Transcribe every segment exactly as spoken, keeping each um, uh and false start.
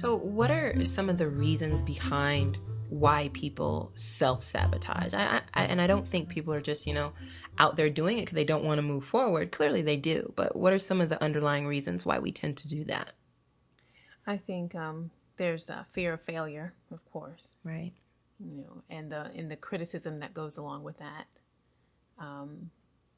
So what are some of the reasons behind why people self-sabotage? I, I, and I don't think people are just, you know, out there doing it because they don't want to move forward. Clearly they do. But what are some of the underlying reasons why we tend to do that? I think um, there's a fear of failure, of course. Right. You know, and the and the criticism that goes along with that. Um,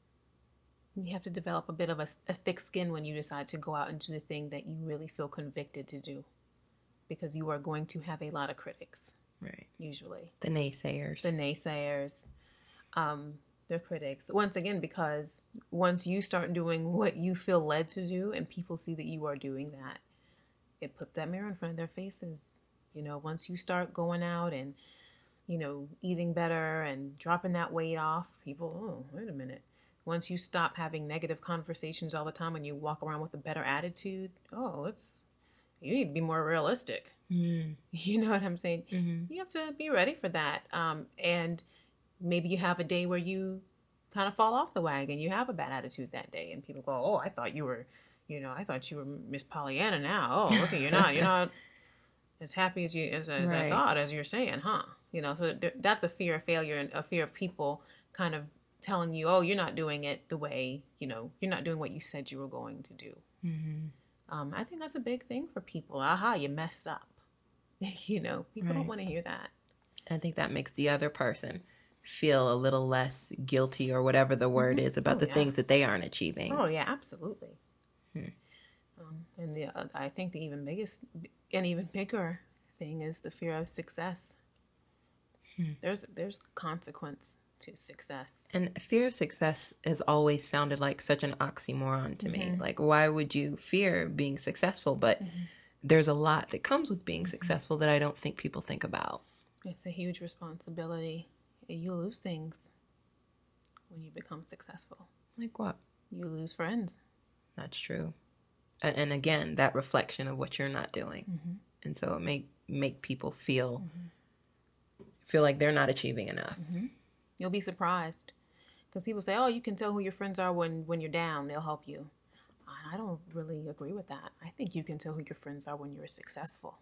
you have to develop a bit of a, a thick skin when you decide to go out and do the thing that you really feel convicted to do, because you are going to have a lot of critics. Right. Usually. The naysayers. The naysayers. Um, the critics. Once again, because once you start doing what you feel led to do and people see that you are doing that, it puts that mirror in front of their faces. You know, once you start going out and, you know, eating better and dropping that weight off, people, oh, wait a minute. Once you stop having negative conversations all the time and you walk around with a better attitude, oh, it's, you need to be more realistic. Mm. You know what I'm saying? Mm-hmm. You have to be ready for that. Um, and maybe you have a day where you kind of fall off the wagon. You have a bad attitude that day and people go, oh, I thought you were, you know, I thought you were Miss Pollyanna now. Oh, look at you're not, you're not as happy as you, as, as right. I thought, as you're saying, huh? You know, so that's a fear of failure and a fear of people kind of telling you, oh, you're not doing it the way, you know, you're not doing what you said you were going to do. Mm-hmm. Um, I think that's a big thing for people. Aha, you messed up. You know, people right. don't want to hear that. I think that makes the other person feel a little less guilty or whatever the word mm-hmm. is about oh, the yeah. things that they aren't achieving. Oh, yeah, absolutely. Hmm. Um, and the uh, I think the even biggest and even bigger thing is the fear of success. Hmm. There's there's consequence to success. And fear of success has always sounded like such an oxymoron to mm-hmm. me. Like, why would you fear being successful? But mm-hmm. there's a lot that comes with being mm-hmm. successful that I don't think people think about. It's a huge responsibility. You lose things when you become successful. Like what? You lose friends. That's true. And again, that reflection of what you're not doing. Mm-hmm. And so it may make people feel mm-hmm. feel like they're not achieving enough. Mm-hmm. You'll be surprised. Because people say, oh, you can tell who your friends are when, when you're down. They'll help you. I don't really agree with that. I think you can tell who your friends are when you're successful.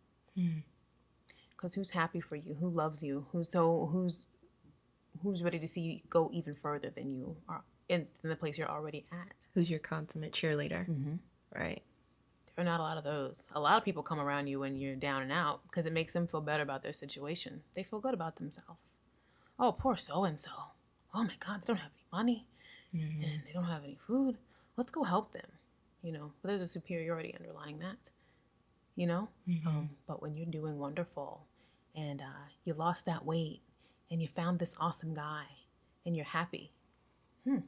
Because hmm. who's happy for you? Who loves you? Who's so who's who's ready to see you go even further than you are in, in the place you're already at? Who's your consummate cheerleader? Mm-hmm. Right. There are not a lot of those. A lot of people come around you when you're down and out because it makes them feel better about their situation. They feel good about themselves. Oh, poor so-and-so. Oh, my God, they don't have any money. Mm-hmm. And they don't have any food. Let's go help them. You know, but there's a superiority underlying that. You know? Mm-hmm. Um, but when you're doing wonderful and uh, you lost that weight and you found this awesome guy and you're happy. Hmm.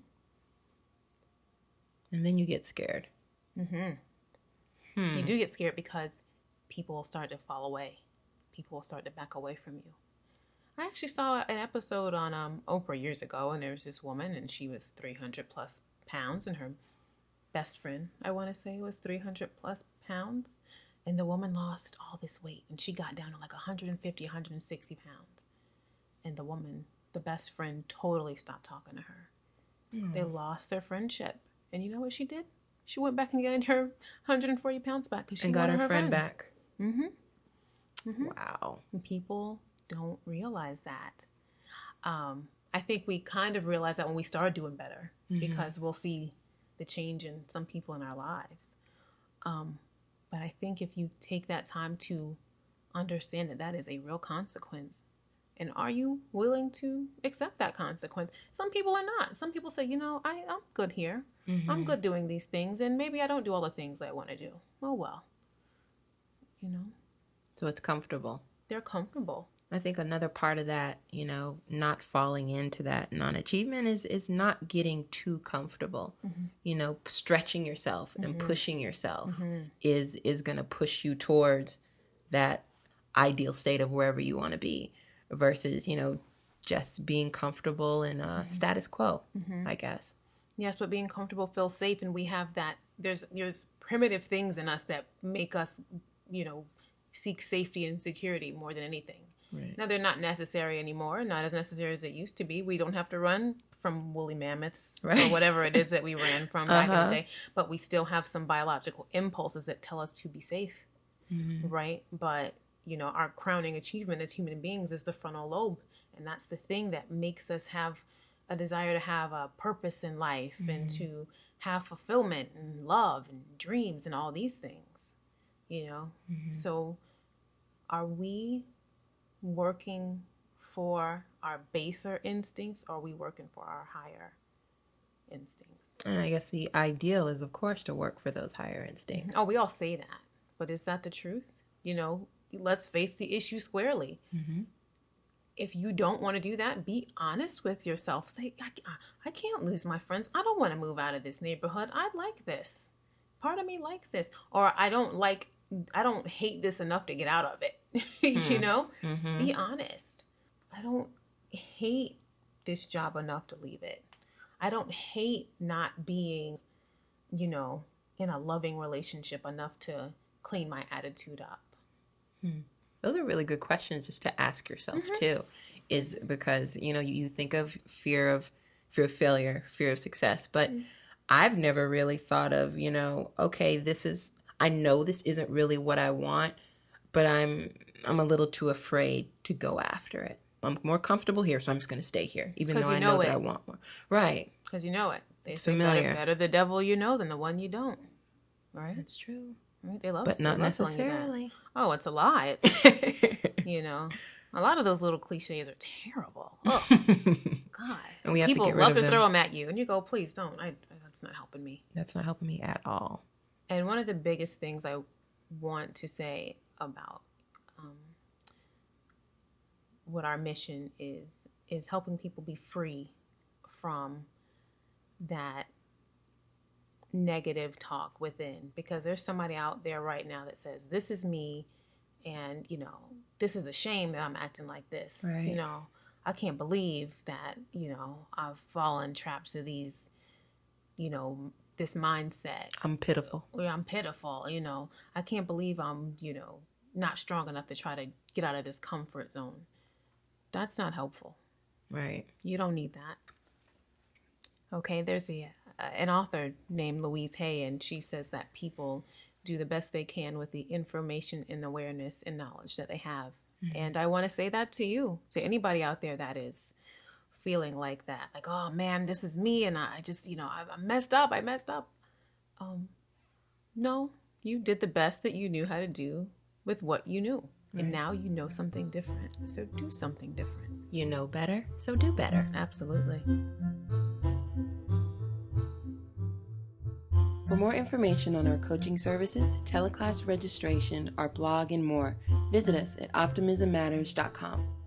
And then you get scared. Mm-hmm. Hmm. You do get scared because people will start to fall away. People will start to back away from you. I actually saw an episode on um, Oprah years ago, and there was this woman, and she was three hundred plus pounds, and her best friend, I want to say, was three hundred plus pounds, and the woman lost all this weight, and she got down to like one hundred fifty, one hundred sixty pounds, and the woman, the best friend, totally stopped talking to her. Mm. They lost their friendship, and you know what she did? She went back and gained her one hundred forty pounds back because she and got her, her friend friends. back. Mm-hmm. Mm-hmm. Wow. And people don't realize that. Um, I think we kind of realize that when we start doing better mm-hmm. because we'll see the change in some people in our lives. Um, but I think if you take that time to understand that that is a real consequence, and are you willing to accept that consequence? Some people are not. Some people say, you know, I, I'm good here. Mm-hmm. I'm good doing these things, and maybe I don't do all the things I want to do. Oh, well. You know? So it's comfortable. They're comfortable. I think another part of that, you know, not falling into that non-achievement is, is not getting too comfortable. Mm-hmm. You know, stretching yourself mm-hmm. and pushing yourself mm-hmm. is, is going to push you towards that ideal state of wherever you want to be versus, you know, just being comfortable in uh, mm-hmm. status quo, mm-hmm. I guess. Yes, but being comfortable feels safe, and we have that. There's there's primitive things in us that make us, you know, seek safety and security more than anything. Right. Now, they're not necessary anymore, not as necessary as it used to be. We don't have to run from woolly mammoths right. or whatever it is that we ran from back uh-huh. in the day, but we still have some biological impulses that tell us to be safe. mm-hmm. right? But, you know, our crowning achievement as human beings is the frontal lobe. And that's the thing that makes us have a desire to have a purpose in life mm-hmm. and to have fulfillment and love and dreams and all these things, you know? Mm-hmm. So are we working for our baser instincts, or are we working for our higher instincts? And I guess the ideal is, of course, to work for those higher instincts. Oh, we all say that. But is that the truth? You know, let's face the issue squarely. Mm-hmm. If you don't want to do that, be honest with yourself. Say, I, I can't lose my friends. I don't want to move out of this neighborhood. I like this. Part of me likes this. Or I don't like, I don't hate this enough to get out of it. Mm-hmm. You know? Mm-hmm. Be honest. I don't hate this job enough to leave it. I don't hate not being, you know, in a loving relationship enough to clean my attitude up. Hmm. Those are really good questions just to ask yourself, mm-hmm. too, is because, you know, you, you think of fear of fear of failure, fear of success. But mm-hmm. I've never really thought of, you know, okay, this is, I know this isn't really what I want, but I'm I'm a little too afraid to go after it. I'm more comfortable here, so I'm just going to stay here, even though I know, know that I want more. Right. Because you know it. They it's say familiar. Better, better the devil you know than the one you don't. Right? That's true. Right? They love But they not love necessarily. Oh, it's a lie. It's, you know, a lot of those little cliches are terrible. Oh, God. And we have People to get rid love of to them. throw them at you, and you go, please don't. I, that's not helping me. That's not helping me at all. And one of the biggest things I want to say about um, what our mission is, is helping people be free from that negative talk within, because there's somebody out there right now that says, this is me, and, you know, this is a shame that I'm acting like this. Right. You know, I can't believe that, you know, I've fallen trapped to these, you know, this mindset. I'm pitiful. Where I'm pitiful, you know. I can't believe I'm, you know, not strong enough to try to get out of this comfort zone. That's not helpful. Right. You don't need that. Okay, there's a uh, an author named Louise Hay, and she says that people do the best they can with the information and awareness and knowledge that they have. Mm-hmm. And I want to say that to you, to anybody out there that is feeling like that, like, oh man, this is me, and I just, you know, I, I messed up, I messed up. Um, no, you did the best that you knew how to do with what you knew. Right. And now you know something different. So do something different. You know better, so do better. Absolutely. For more information on our coaching services, teleclass registration, our blog, and more, visit us at optimism matters dot com.